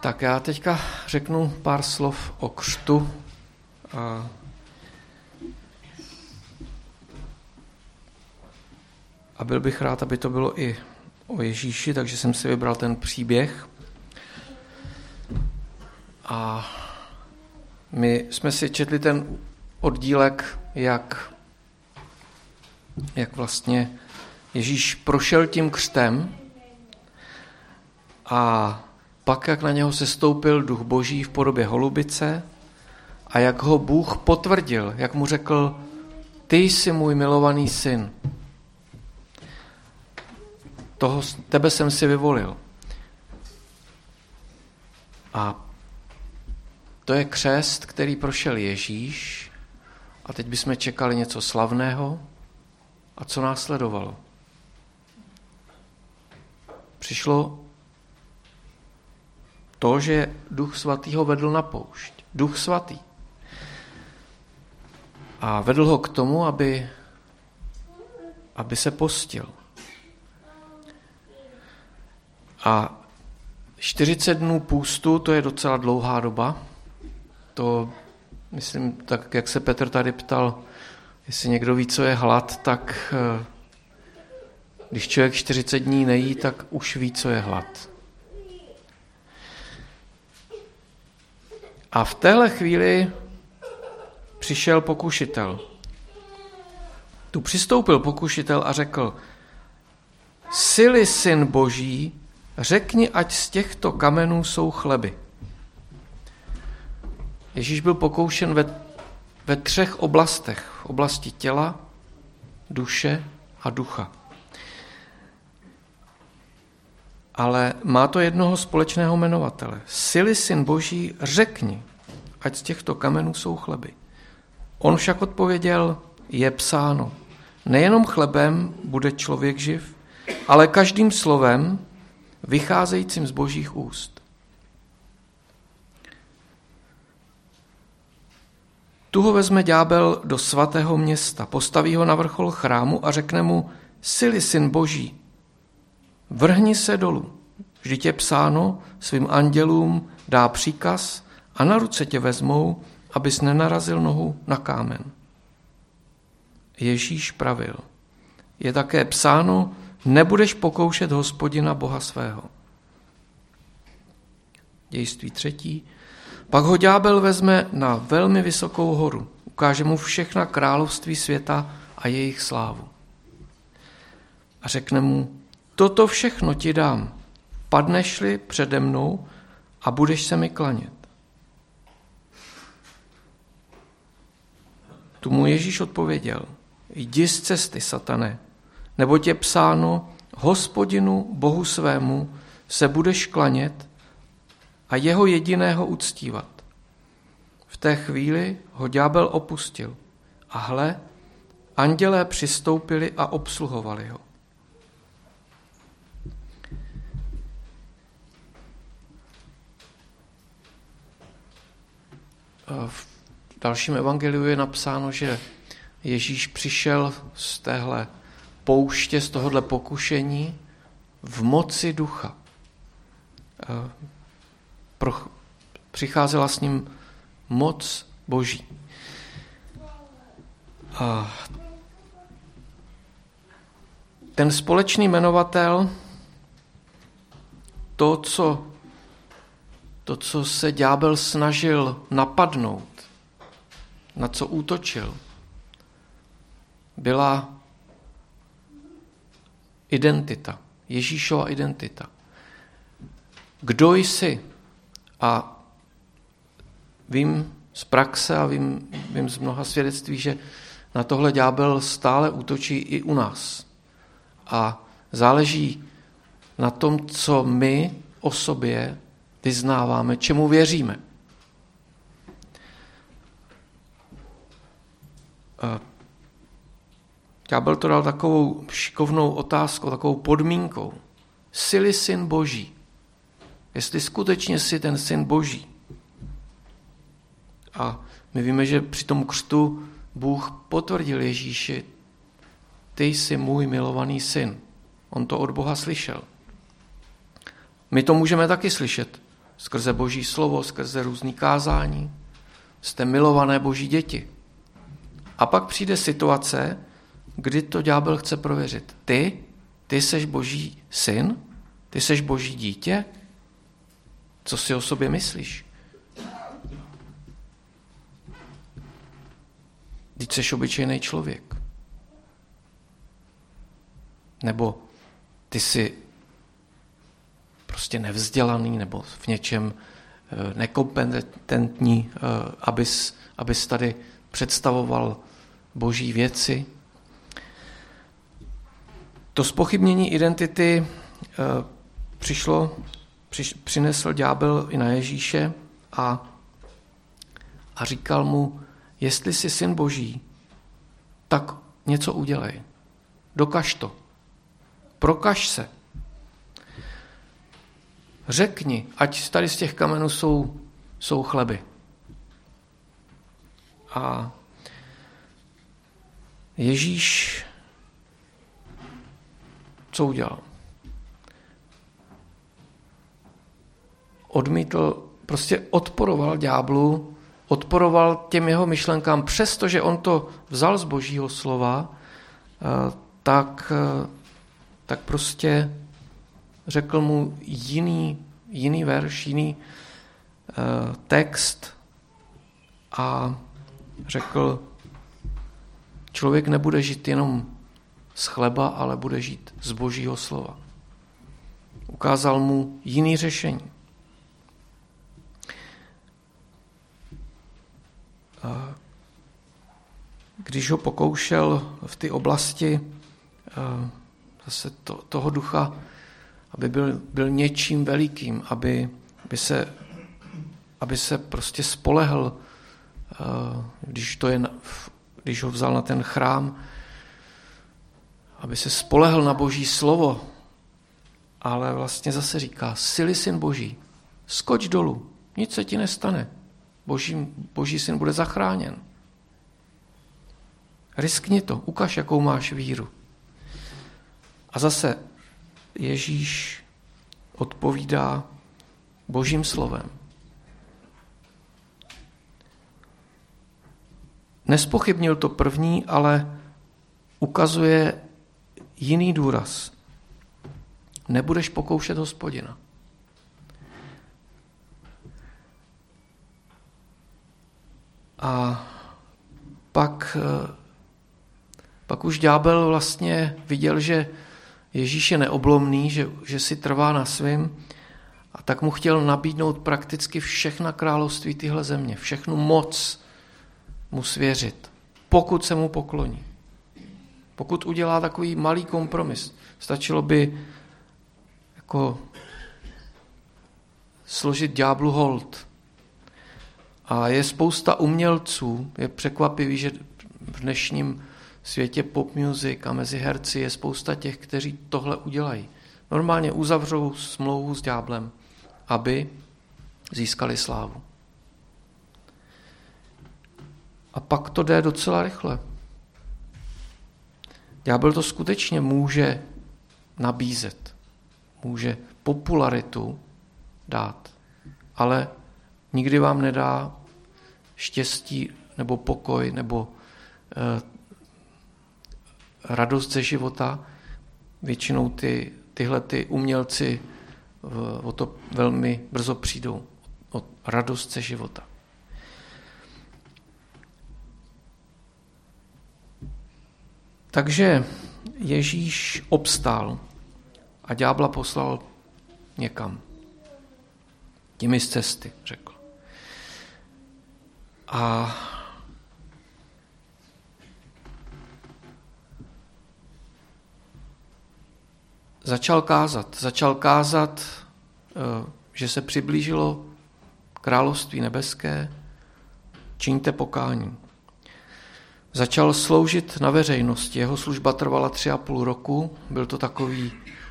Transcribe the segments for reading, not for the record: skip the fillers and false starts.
Tak já teďka řeknu pár slov o křtu. A byl bych rád, aby to bylo i o Ježíši, takže jsem si vybral ten příběh. A my jsme si četli ten oddílek, jak vlastně Ježíš prošel tím křtem a pak, jak na něho sestoupil duch boží v podobě holubice a jak ho Bůh potvrdil, jak mu řekl, ty jsi můj milovaný syn. Tebe jsem si vyvolil. A to je křest, který prošel Ježíš a teď bychom čekali něco slavného. A co následovalo? Přišlo to, že Duch Svatý ho vedl na poušť. Duch Svatý. A vedl ho k tomu, aby se postil. A 40 dnů půstu, to je docela dlouhá doba. To, myslím, tak jak se Petr tady ptal, jestli někdo ví, co je hlad, tak když člověk 40 dní nejí, tak už ví, co je hlad. A v téhle chvíli přišel pokušitel. Tu přistoupil pokušitel a řekl, jsi-li syn boží, řekni, ať z těchto kamenů jsou chleby. Ježíš byl pokoušen ve 3 oblastech. V oblasti těla, duše a ducha. Ale má to jednoho společného jmenovatele. Jsi-li syn boží, řekni, ať z těchto kamenů jsou chleby. On však odpověděl, je psáno, nejenom chlebem bude člověk živ, ale každým slovem vycházejícím z božích úst. Tu ho vezme ďábel do svatého města, postaví ho na vrchol chrámu a řekne mu, jsi-li syn boží, vrhni se dolů. Vždyť je psáno, svým andělům dá příkaz a na ruce tě vezmou, abys nenarazil nohu na kámen. Ježíš pravil, je také psáno, nebudeš pokoušet Hospodina Boha svého. Dějství 3. Pak ho ďábel vezme na velmi vysokou horu, ukáže mu všechna království světa a jejich slávu. A řekne mu, toto všechno ti dám, padneš-li přede mnou a budeš se mi klanět. Tu mu Ježíš odpověděl, jdi z cesty, satane, neboť je psáno, Hospodinu Bohu svému se budeš klanět a jeho jediného uctívat. V té chvíli ho ďábel opustil a hle, andělé přistoupili a obsluhovali ho. V dalším evangeliu je napsáno, že Ježíš přišel z téhle pouště, z tohohle pokušení v moci ducha. Přicházela s ním moc boží. Ten společný jmenovatel, to, co se ďábel snažil napadnout, na co útočil, byla identita, Ježíšova identita. Kdo jsi? A vím z praxe a vím z mnoha svědectví, že na tohle ďábel stále útočí i u nás. A záleží na tom, co my o sobě vyznáváme, čemu věříme. Ďábel to dal takovou šikovnou otázkou, takovou podmínkou. Jsi-li syn boží? Jestli skutečně jsi ten syn boží. A my víme, že při tom křtu Bůh potvrdil Ježíši, ty jsi můj milovaný syn. On to od Boha slyšel. My to můžeme taky slyšet skrze Boží slovo, skrze různý kázání. Jste milované Boží děti. A pak přijde situace, kdy to ďábel chce prověřit. Ty seš Boží syn? Ty seš Boží dítě? Co si o sobě myslíš? Vždyť seš obyčejný člověk. Nebo ty jsi prostě nevzdělaný nebo v něčem nekompetentní, abys tady představoval Boží věci. To zpochybnění identity přinesl ďábel i na Ježíše a říkal mu, jestli jsi syn Boží, tak něco udělej. Dokaž to. Prokaž se. Řekni, ať tady z těch kamenů jsou chleby. A Ježíš co udělal? Odporoval ďáblu, odporoval těm jeho myšlenkám, přestože on to vzal z Božího slova, tak prostě řekl mu jiný verš, jiný text a řekl, člověk nebude žít jenom z chleba, ale bude žít z Božího slova. Ukázal mu jiný řešení. Když ho pokoušel v té oblasti zase toho ducha, aby byl něčím velikým, aby se prostě spolehl, když ho vzal na ten chrám, aby se spolehl na Boží slovo, ale vlastně zase říká, jsi-li syn Boží, skoč dolů, nic se ti nestane, Boží syn bude zachráněn. Riskni to, ukaž, jakou máš víru. A zase Ježíš odpovídá Božím slovem. Nespochybnil to první, ale ukazuje jiný důraz. Nebudeš pokoušet Hospodina. A pak už ďábel vlastně viděl, že Ježíš je neoblomný, že si trvá na svým, a tak mu chtěl nabídnout prakticky všechna království téhle země, všechnu moc mu svěřit, pokud se mu pokloní. Pokud udělá takový malý kompromis, stačilo by jako složit ďáblu hold. A je spousta umělců, je překvapivý, že v dnešním světě pop music a mezi herci je spousta těch, kteří tohle udělají. Normálně uzavřou smlouvu s ďáblem, aby získali slávu. A pak to jde docela rychle. Ďábel to skutečně může nabízet, může popularitu dát, ale nikdy vám nedá štěstí nebo pokoj nebo radost ze života. Většinou tyhle umělci o to velmi brzo přijdou, o radost ze života. Takže Ježíš obstál a ďábla poslal někam. Těmi z cesty, řekl. A začal kázat, že se přiblížilo království nebeské, čiňte pokání. Začal sloužit na veřejnosti. Jeho služba trvala 3,5 roku. Byl to takový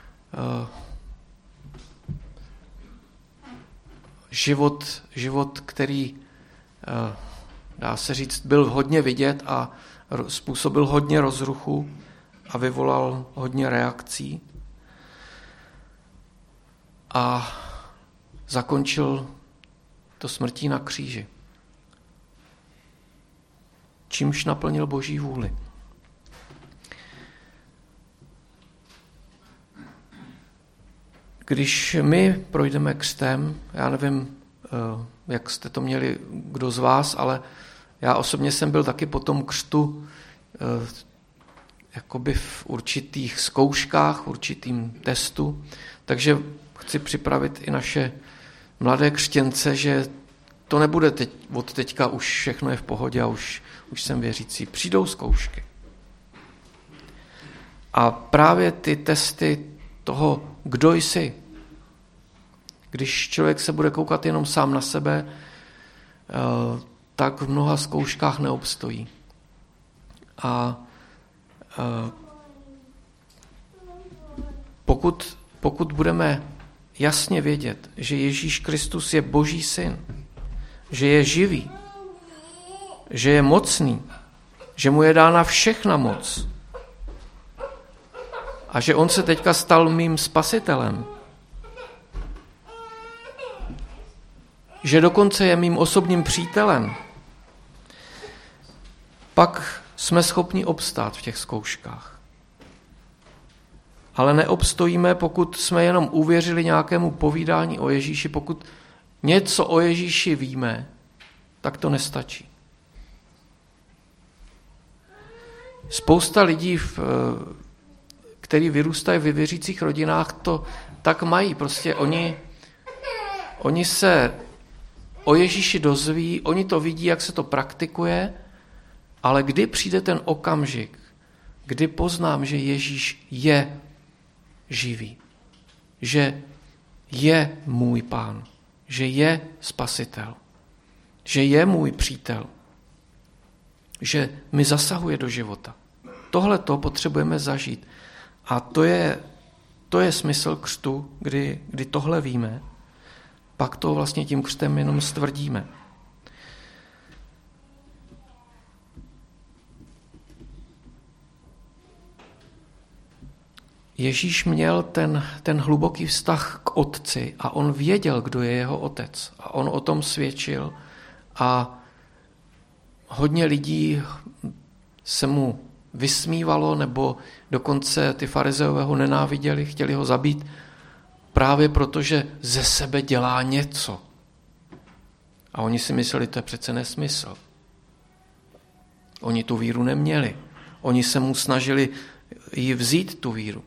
život, který, dá se říct, byl hodně vidět a způsobil hodně rozruchu a vyvolal hodně reakcí. A zakončil to smrtí na kříži. Čímž naplnil Boží vůli. Když my projdeme křtem, já nevím, jak jste to měli kdo z vás, ale já osobně jsem byl taky po tom křtu jakoby v určitých zkouškách, v určitým testu, takže chci připravit i naše mladé křtěnce, že to nebude od teďka už všechno je v pohodě a už jsem věřící. Přijdou zkoušky. A právě ty testy toho, kdo jsi, když člověk se bude koukat jenom sám na sebe, tak v mnoha zkouškách neobstojí. A pokud budeme jasně vědět, že Ježíš Kristus je Boží syn, že je živý, že je mocný, že mu je dána všechna moc a že on se teďka stal mým spasitelem, že dokonce je mým osobním přítelem, pak jsme schopni obstát v těch zkouškách. Ale neobstojíme, pokud jsme jenom uvěřili nějakému povídání o Ježíši, pokud něco o Ježíši víme, tak to nestačí. Spousta lidí, kteří vyrůstají ve věřících rodinách, to tak mají. Prostě oni se o Ježíši dozví, oni to vidí, jak se to praktikuje, ale kdy přijde ten okamžik, kdy poznám, že Ježíš je živý, že je můj pán, že je spasitel, že je můj přítel, že mi zasahuje do života. Tohle to potřebujeme zažít. A to je smysl křtu, kdy tohle víme, pak to vlastně tím křtem jenom stvrdíme. Ježíš měl ten hluboký vztah k Otci a on věděl, kdo je jeho otec. A on o tom svědčil a hodně lidí se mu vysmívalo, nebo dokonce ty farizeové ho nenáviděli, chtěli ho zabít, právě proto, že ze sebe dělá něco. A oni si mysleli, to je přece nesmysl. Oni tu víru neměli. Oni se mu snažili jí vzít, tu víru.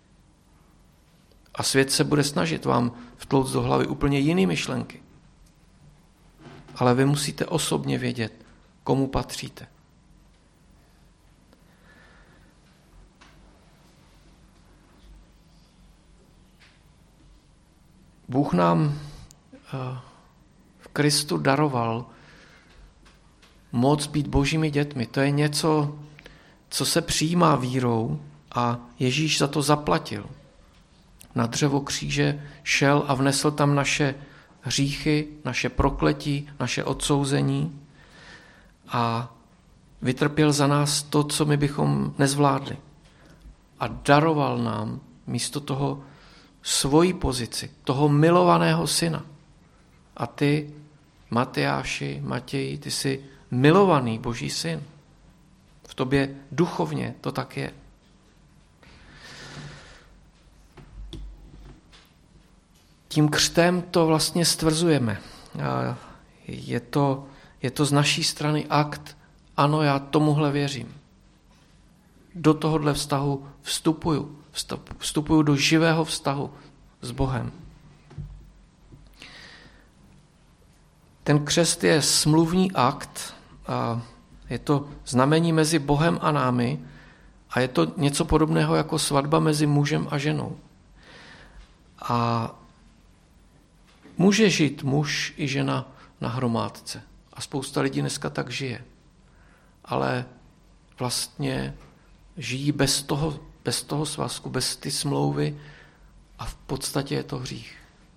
A svět se bude snažit vám vtlouct do hlavy úplně jiné myšlenky. Ale vy musíte osobně vědět, komu patříte. Bůh nám v Kristu daroval moc být Božími dětmi. To je něco, co se přijímá vírou a Ježíš za to zaplatil. Na dřevo kříže šel a vnesl tam naše hříchy, naše prokletí, naše odsouzení a vytrpěl za nás to, co my bychom nezvládli. A daroval nám místo toho svoji pozici, toho milovaného syna. A ty, Matěji, ty jsi milovaný Boží syn. V tobě duchovně to tak je. Tím křtem to vlastně stvrzujeme. Je to z naší strany akt, ano, já tomuhle věřím. Do tohohle vztahu vstupuju do živého vztahu s Bohem. Ten křest je smluvní akt, a je to znamení mezi Bohem a námi a je to něco podobného jako svatba mezi mužem a ženou. A může žít muž i žena na hromádce. A spousta lidí dneska tak žije. Ale vlastně žijí bez toho svazku, bez ty smlouvy a v podstatě je to hřích.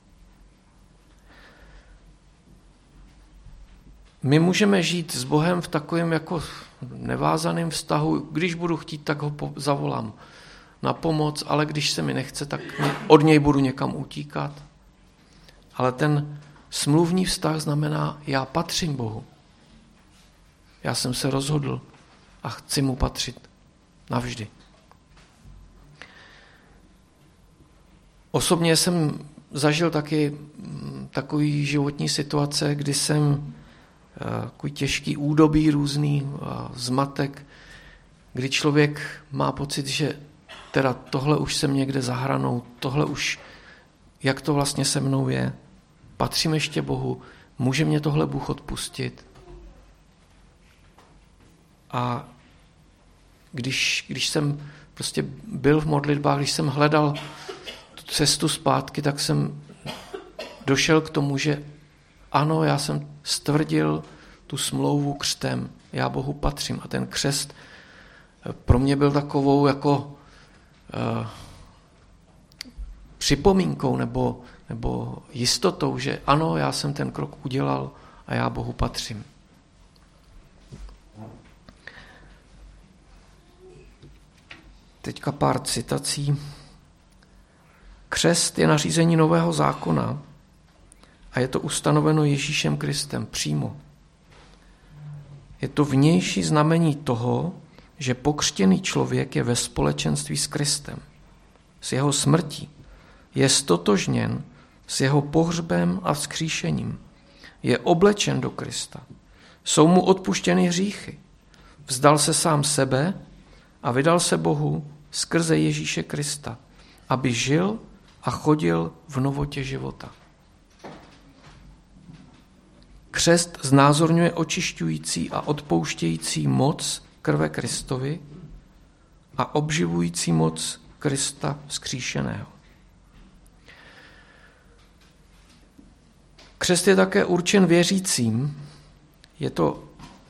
My můžeme žít s Bohem v takovém jako nevázaném vztahu. Když budu chtít, tak ho zavolám na pomoc, ale když se mi nechce, tak od něj budu někam utíkat. Ale ten smluvní vztah znamená, já patřím Bohu. Já jsem se rozhodl a chci mu patřit navždy. Osobně jsem zažil taky takový životní situace, kdy jsem takový těžký údobí různý, zmatek, kdy člověk má pocit, že teda tohle už jsem někde za hranou, tohle už, jak to vlastně se mnou je, patřím ještě Bohu, může mě tohle Bůh odpustit. A když jsem prostě byl v modlitbách, když jsem hledal tu cestu zpátky, tak jsem došel k tomu, že ano, já jsem stvrdil tu smlouvu křtem, já Bohu patřím. A ten křest pro mě byl takovou jako připomínkou nebo jistotou, že ano, já jsem ten krok udělal a já Bohu patřím. Teďka pár citací. Křest je nařízení nového zákona a je to ustanoveno Ježíšem Kristem přímo. Je to vnější znamení toho, že pokřtěný člověk je ve společenství s Kristem. S jeho smrtí je stotožněn s jeho pohřbem a vzkříšením. Je oblečen do Krista. Jsou mu odpuštěny hříchy. Vzdal se sám sebe a vydal se Bohu skrze Ježíše Krista, aby žil a chodil v novotě života. Křest znázorňuje očišťující a odpouštějící moc krve Kristovy a obživující moc Krista vzkříšeného. Křest je také určen věřícím. Je to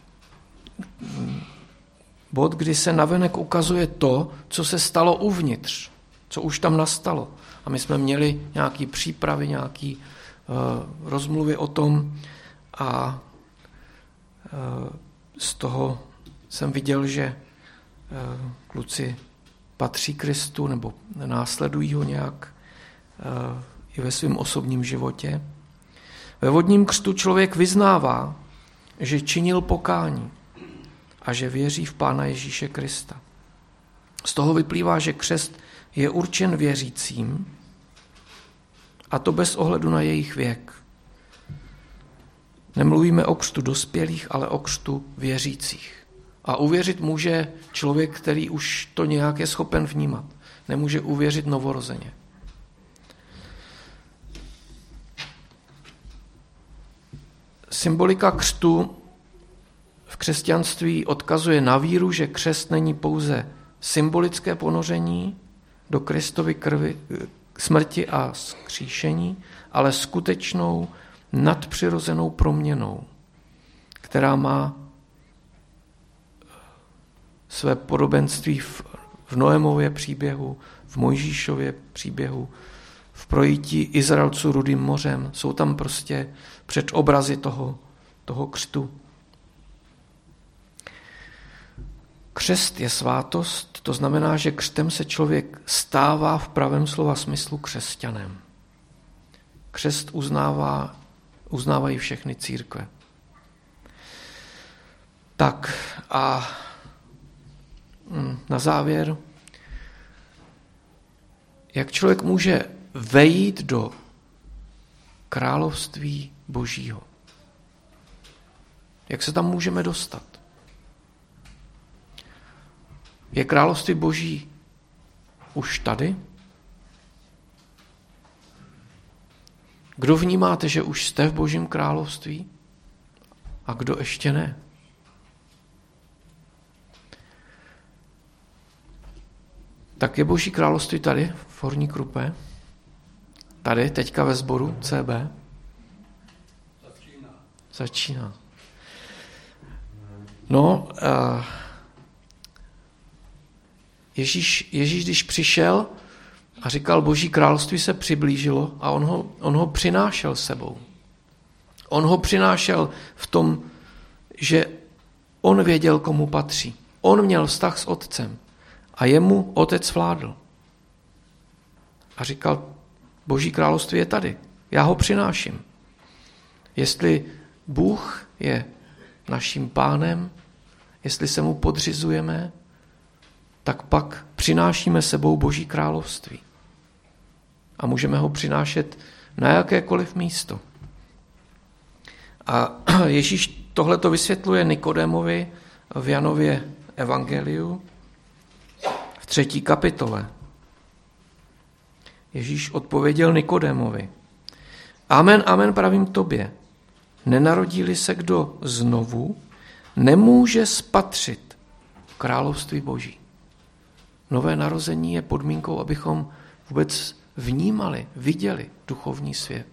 bod, kdy se navenek ukazuje to, co se stalo uvnitř, co už tam nastalo. A my jsme měli nějaké přípravy, nějaké rozmluvy o tom a z toho jsem viděl, že kluci patří Kristu nebo následují ho nějak i ve svém osobním životě. Ve vodním křtu člověk vyznává, že činil pokání a že věří v Pána Ježíše Krista. Z toho vyplývá, že křest je určen věřícím, a to bez ohledu na jejich věk. Nemluvíme o křtu dospělých, ale o křtu věřících. A uvěřit může člověk, který už to nějak je schopen vnímat. Nemůže uvěřit novorozeně. Symbolika křtu v křesťanství odkazuje na víru, že křest není pouze symbolické ponoření do Kristovy krvi, smrti a vzkříšení, ale skutečnou nadpřirozenou proměnou, která má své podobenství v Noémově příběhu, v Mojžíšově příběhu, v projití Izraelců Rudým mořem. Jsou tam prostě předobrazy toho křtu. Křest je svátost, to znamená, že křtem se člověk stává v pravém slova smyslu křesťanem. Křest uznávají všechny církve. Tak a na závěr, jak člověk může vejít do království Božího? Jak se tam můžeme dostat? Je království Boží už tady? Kdo vnímáte, že už jste v Božím království? A kdo ještě ne? Tak je Boží království tady, v Horní Krupé? Tady, teďka ve sboru CB? Začíná. No, Ježíš, když přišel a říkal, Boží království se přiblížilo a on ho přinášel sebou. On ho přinášel v tom, že on věděl, komu patří. On měl vztah s otcem a jemu otec vládl. A říkal, Boží království je tady. já ho přináším. Jestli Bůh je naším pánem, jestli se mu podřizujeme, tak pak přinášíme sebou Boží království. A můžeme ho přinášet na jakékoliv místo. A Ježíš tohleto vysvětluje Nikodémovi v Janově evangeliu v 3. kapitole. Ježíš odpověděl Nikodémovi: Amen, amen, pravím tobě, nenarodí-li se kdo znovu, nemůže spatřit království Boží. Nové narození je podmínkou, abychom vůbec vnímali, viděli duchovní svět.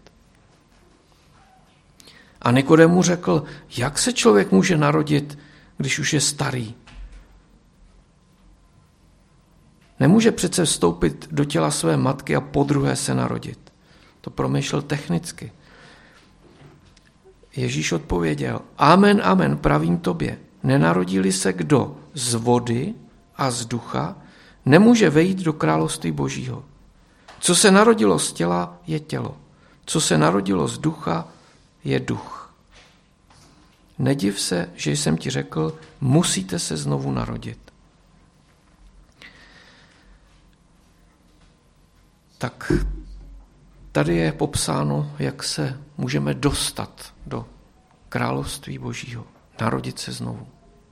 A Nikodém mu řekl: jak se člověk může narodit, když už je starý? Nemůže přece vstoupit do těla své matky a podruhé se narodit. To promýšlel technicky. Ježíš odpověděl: Amen, amen, pravím tobě, nenarodí-li se kdo z vody a z ducha, nemůže vejít do království Božího. Co se narodilo z těla, je tělo. Co se narodilo z ducha, je duch. Nediv se, že jsem ti řekl, musíte se znovu narodit. Tak tady je popsáno, jak se můžeme dostat do království Božího, narodit se znovu.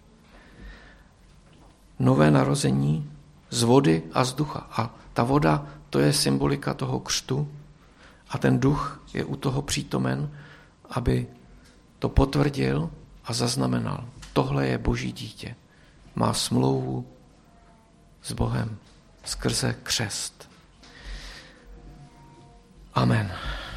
Nové narození z vody a z ducha. A ta voda, to je symbolika toho křtu a ten duch je u toho přítomen, aby to potvrdil a zaznamenal. Tohle je Boží dítě. Má smlouvu s Bohem skrze křest. Amen.